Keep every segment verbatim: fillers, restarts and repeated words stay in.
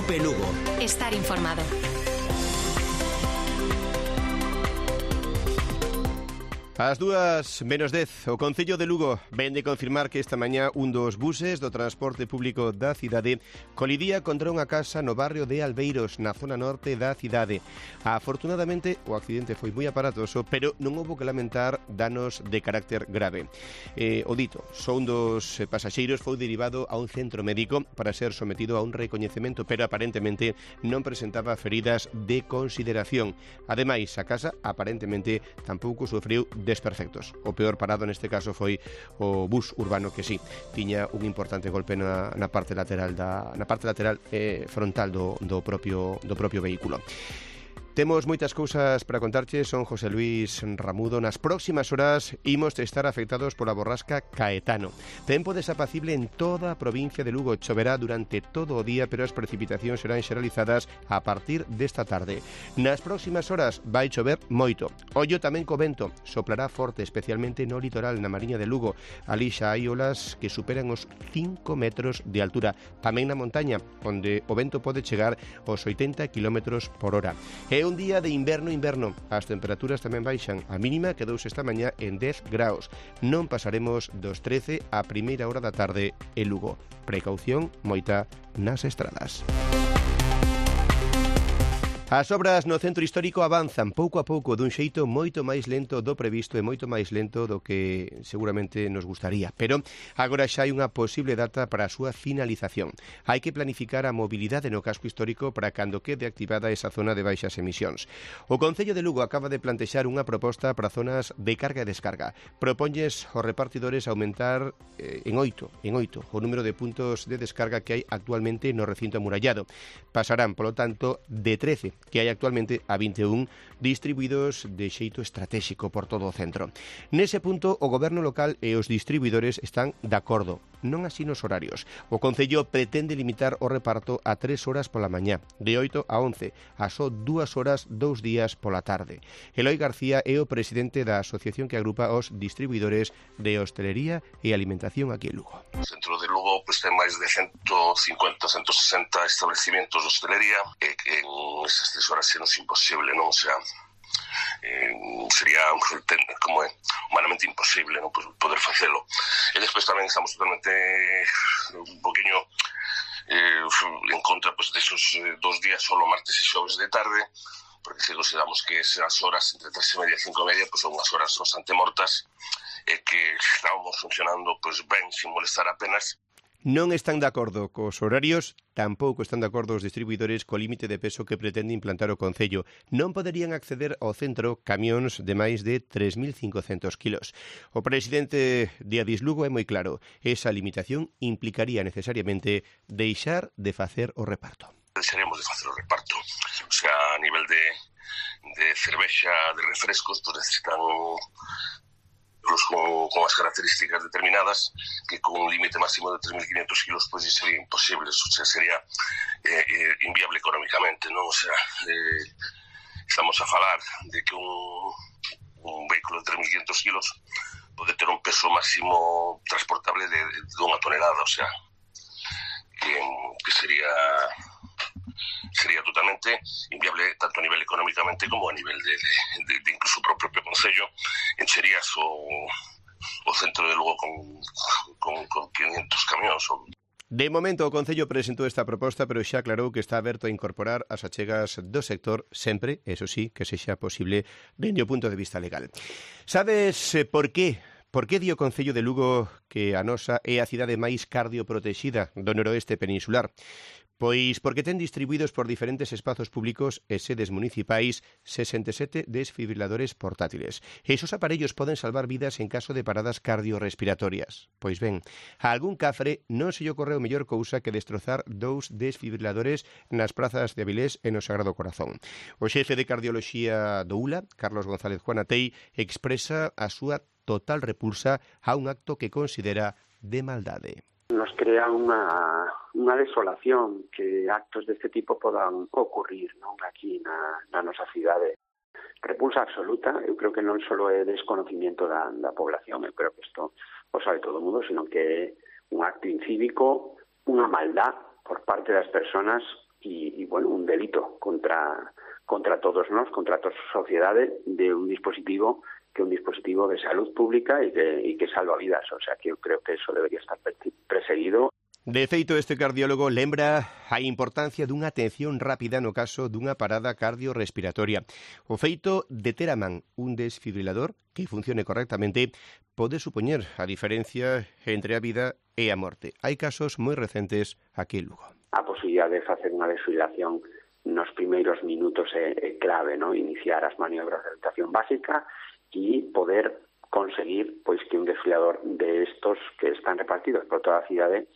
Cope Lugo. Estar informado. Ás dúas menos dez, o Concello de Lugo ven de confirmar que esta mañá un dos buses do transporte público da cidade colidía contra unha casa no barrio de Albeiros, na zona norte da cidade. Afortunadamente, o accidente foi moi aparatoso, pero non houbo que lamentar danos de carácter grave. Eh, o dito, só un dos pasaxeiros foi derivado a un centro médico para ser sometido a un recoñecemento, pero aparentemente non presentaba feridas de consideración. Ademais, a casa aparentemente tampouco sufriu desperfectos. O peor parado neste caso foi o bus urbano, que sí, tiña un importante golpe na, na parte lateral da na parte lateral eh, frontal do, do propio do propio vehículo. Temos moitas cousas para contarche, son José Luis Ramudo. Nas próximas horas imos estar afectados pola borrasca Caetano. Tempo desapacible en toda a provincia de Lugo. Choverá durante todo o día, pero as precipitacións serán xeralizadas a partir desta tarde. Nas próximas horas vai chover moito. Ollo tamén co vento. Soplará forte, especialmente no litoral, na Mariña de Lugo. Ali xa hai olas que superan os cinco metros de altura. Tamén na montaña, onde o vento pode chegar aos oitenta kilómetros por hora. É un día de inverno inverno. As temperaturas tamén baixan. A mínima quedouse esta mañá en dez graus. Non pasaremos dos trece a primeira hora da tarde en Lugo. Precaución moita nas estradas. As obras no centro histórico avanzan pouco a pouco dun xeito moito máis lento do previsto e moito máis lento do que seguramente nos gustaría. Pero agora xa hai unha posible data para a súa finalización. Hai que planificar a mobilidade no casco histórico para cando quede activada esa zona de baixas emisións. O Concello de Lugo acaba de plantexar unha proposta para zonas de carga e descarga. Proponlles aos repartidores aumentar eh, en oito, en oito o número de puntos de descarga que hai actualmente no recinto amurallado. Pasarán, polo tanto, de trece que hai actualmente a vinte e un distribuídos de xeito estratégico por todo o centro. Nese punto, o goberno local e os distribuidores están de acordo, non así nos horarios. O Concello pretende limitar o reparto a tres horas pola mañá, de oito a once, a só dúas horas dous días pola tarde. Eloi García é o presidente da asociación que agrupa os distribuidores de hostelería e alimentación aquí en Lugo. O centro de Lugo pues, ten máis de ciento cincuenta a ciento sesenta estabelecimentos de hostelería e en esas tres horas é imposible, non? O sea, eh, sería como é humanamente imposible non poder facelo. E despois tamén estamos totalmente un poquinho eh, en contra pues, desos eh, dos días solo martes e xoves de tarde, porque se consideramos que esas horas entre tres e media e cinco e media pues, son unhas horas bastante mortas e que estábamos funcionando pues, ben, sin molestar apenas. Non están de acordo cos horarios, tampouco están de acordo os distribuidores co límite de peso que pretende implantar o Concello. Non poderían acceder ao centro camións de máis de tres mil cincocentos kilos. O presidente de Adis Lugo é moi claro, esa limitación implicaría necesariamente deixar de facer o reparto. Deixaremos de facer o reparto. O sea, a nivel de, de cervexa, de refrescos, pues necesitan Con, con as características determinadas que con un límite máximo de tres mil quinientos kilos pues sería imposible, o sea, sería eh, eh, inviable económicamente, ¿no? O sea, eh, estamos a falar de que un, un vehículo de tres mil quinientos kilos pode ter un peso máximo transportable de, de unha tonelada, o sea, que, que sería sería totalmente inviable tanto a nivel económicamente como a nivel de, de, de incluso o propio Concello. Encherías o, o centro de Lugo con, con, con quinientos camións. De momento o Concello presentou esta proposta, pero xa aclarou que está aberto a incorporar as achegas do sector sempre, eso sí, que sexa posible dende o punto de vista legal. Sabes por qué? Por que di o Concello de Lugo que a nosa é a cidade máis cardioprotexida do noroeste peninsular? Pois porque ten distribuídos por diferentes espazos públicos e sedes municipais sesenta e sete desfibriladores portátiles. Esos aparellos poden salvar vidas en caso de paradas cardiorrespiratorias. Pois ben, a algún cafre non se lle ocorreu mellor cousa que destrozar dous desfibriladores nas prazas de Avilés e no Sagrado Corazón. O xefe de cardioloxía do U L A, Carlos González Juanatei, expresa a súa total repulsa a un acto que considera de maldade. Nos crea unha, unha desolación que actos deste tipo podan ocurrir, non, aquí na, na nosa cidade. Repulsa absoluta, eu creo que non só é desconocimiento da, da población, eu creo que isto o sabe todo o mundo, sino que é un acto incívico, unha maldad por parte das persoas e, e bueno, un delito contra contra todos nós, contra toda a sociedade, de un dispositivo que é un dispositivo de salud pública e que, e que salva vidas. O sea, que eu creo que eso debería estar perseguido. De feito, este cardiólogo lembra a importancia dunha atención rápida no caso dunha parada cardiorrespiratoria. O feito de ter a man un desfibrilador que funcione correctamente pode supoñer a diferencia entre a vida e a morte. Hai casos moi recentes aquí en Lugo. A posibilidad de facer unha desfibrilación nos primeiros minutos é, é clave, ¿no? Iniciar as maniobras de orientación básica e poder conseguir pois que un desfibrilador de estos que están repartidos por toda a cidade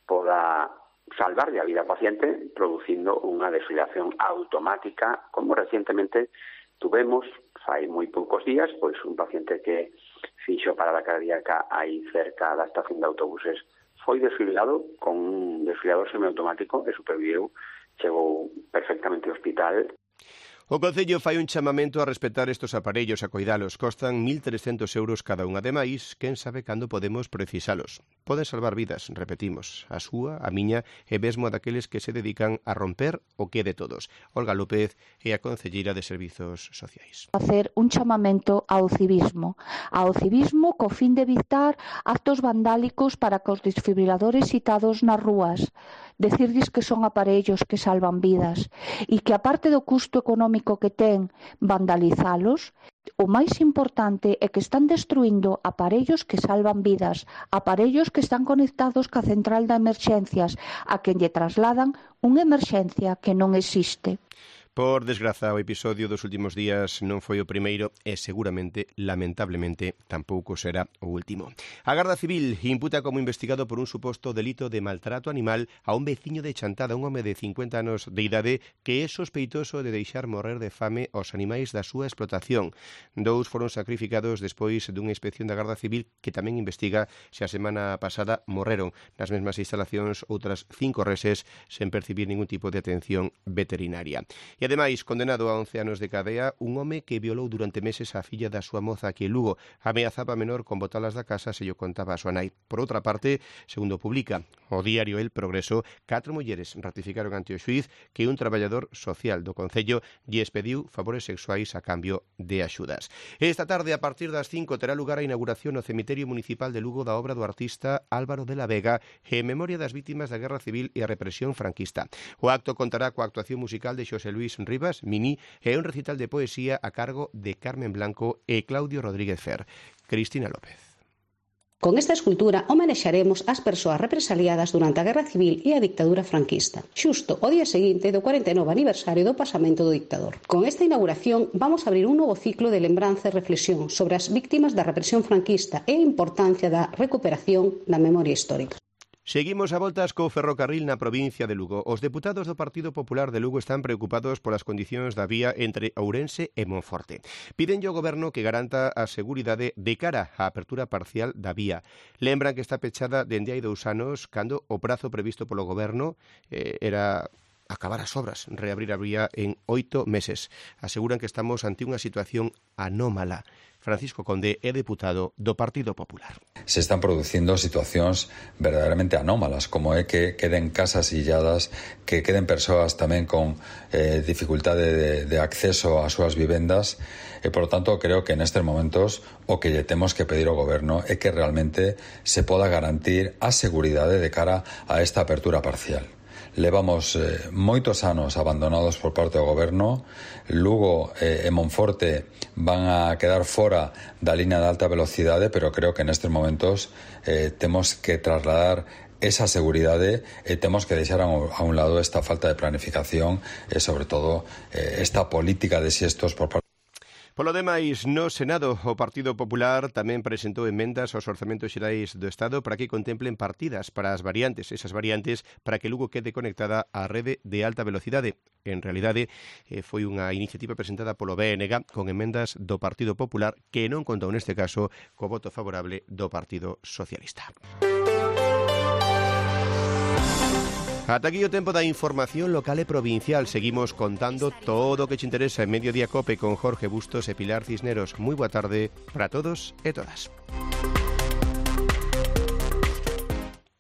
poda salvarle a vida ao paciente producindo unha desfibrilación automática, como recientemente tuvemos fai moi poucos días, pois un paciente que fixo parada cardíaca aí cerca da estación de autobuses foi desfibrilado con un desfibrilador semiautomático e superviveu, chegou perfectamente ao hospital. O Concello fai un chamamento a respetar estes aparellos, a coidalos. Costan mil trescentos euros cada un. Ademais, quen sabe cando podemos precisalos. Poden salvar vidas, repetimos, a súa, a miña e mesmo a daqueles que se dedican a romper o que de todos. Olga López é a concelleira de Servizos Sociais. Hacer un chamamento ao civismo. Ao civismo co fin de evitar actos vandálicos para que os desfibriladores citados nas rúas. Decirlles que son aparellos que salvan vidas e que, aparte do custo económico que ten vandalizalos, o máis importante é que están destruindo aparellos que salvan vidas, aparellos que están conectados ca central de emerxencias, a quen lle trasladan unha emerxencia que non existe. Por desgraza, o episodio dos últimos días non foi o primeiro e seguramente, lamentablemente, tampouco será o último. A Garda Civil imputa como investigado por un suposto delito de maltrato animal a un veciño de Chantada, un home de cincuenta anos de idade que é sospeitoso de deixar morrer de fame aos animais da súa explotación. Dous foron sacrificados despois dunha inspección da Garda Civil que tamén investiga se a semana pasada morreron nas mesmas instalacións outras cinco reses sen percibir ningún tipo de atención veterinaria. E ademais, condenado a once anos de cadea, un home que violou durante meses a filla da súa moza aquí en Lugo. Ameazaba a menor con botalas da casa se llo contaba a súa nai. Por outra parte, segundo publica o diario El Progreso, catro mulleres ratificaron ante o xuíz que un traballador social do Concello lles pediu favores sexuais a cambio de axudas. Esta tarde, a partir das cinco, terá lugar a inauguración no cemiterio municipal de Lugo da obra do artista Álvaro de la Vega en memoria das vítimas da Guerra Civil e a represión franquista. O acto contará coa actuación musical de Xosé Luís Rivas, Mini, e un recital de poesía a cargo de Carmen Blanco e Claudio Rodríguez Fer. Cristina López. Con esta escultura homenexaremos as persoas represaliadas durante a Guerra Civil e a dictadura franquista, xusto o día seguinte do cuarenta e nove aniversario do pasamento do dictador. Con esta inauguración vamos a abrir un novo ciclo de lembranza e reflexión sobre as víctimas da represión franquista e a importancia da recuperación da memoria histórica. Seguimos a voltas co ferrocarril na provincia de Lugo. Os deputados do Partido Popular de Lugo están preocupados polas condicións da vía entre Ourense e Monforte. Pídenlle ao goberno que garanta a seguridade de cara á apertura parcial da vía. Lembran que está pechada dende hai dous anos, cando o prazo previsto polo goberno eh, era acabar as obras, reabrir a vía en oito meses. Aseguran que estamos ante unha situación anómala. Francisco Conde é deputado do Partido Popular. Se están producindo situacións verdadeiramente anómalas, como é que queden casas illadas, que queden persoas tamén con eh, dificultade de, de acceso ás súas vivendas, e, por tanto, creo que nestes momentos o que lle temos que pedir ao goberno é que realmente se poda garantir a seguridade de cara a esta apertura parcial. Levamos eh, moitos anos abandonados por parte do goberno. Lugo eh, e Monforte van a quedar fora da línea de alta velocidade, pero creo que nestes momentos eh, temos que trasladar esa seguridade e temos que deixar a un, a un lado esta falta de planificación e, sobre todo, eh, esta política de xestos por parte. Polo demais, no Senado, o Partido Popular tamén presentou emendas aos orzamentos xerais do Estado para que contemplen partidas para as variantes, esas variantes para que Lugo quede conectada á rede de alta velocidade. En realidade, eh, foi unha iniciativa presentada polo B N G con emendas do Partido Popular que non contou neste caso co voto favorable do Partido Socialista. Ata aquí o tempo da información local e provincial. Seguimos contando todo o que te interesa en Mediodía Cope con Jorge Bustos e Pilar Cisneros. Moi boa tarde para todos e todas.